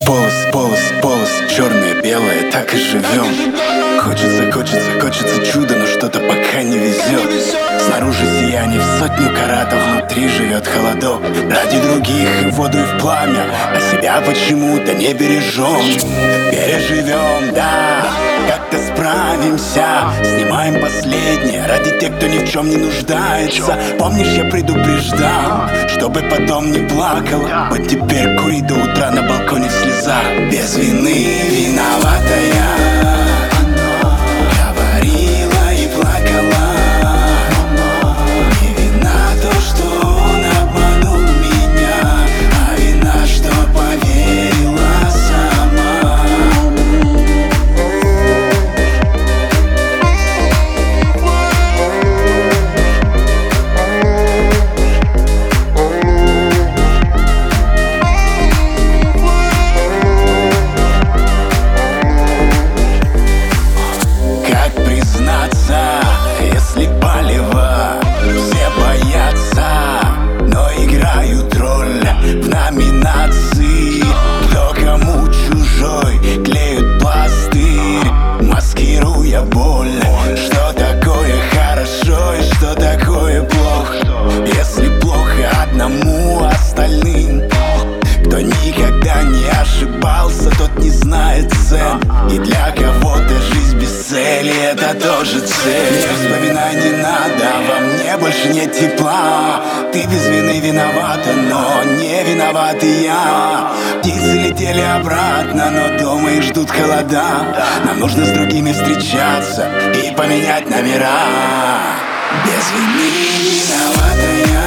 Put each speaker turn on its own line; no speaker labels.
Полос, черное, белое, так и живем. Хочется чудо, но что-то пока не везет. Снаружи сияние в 100 каратов, внутри живет холодок. Ради других и в воду, и в пламя, а себя почему-то не бережем. Переживем, да, как-то справимся. Снимаем последнее ради тех, кто ни в чем не нуждается. Помнишь, я предупреждал, чтобы потом не плакала. Вот теперь кури до утра на балконе в слезах. Без вины виноватая говорила и плакала. Не вина то, что он обманул меня, а вина, что поверила сама. Как признаться, если палево все боятся, но играют роль в номинации. Кто кому чужой, клеют пластырь, маскируя боль. Что такое хорошо и что такое плохо? Если плохо одному, остальным. Кто никогда не ошибался, тот не знает цен. И для кого-то жизнь без цели — это тоже цель. Не вспоминай, не надо, во мне больше нет тепла. Ты без вины виновата, но не виноват и я. Птицы летели обратно, но дома их ждут холода. Нам нужно с другими встречаться и поменять номера. Без вины виновата я.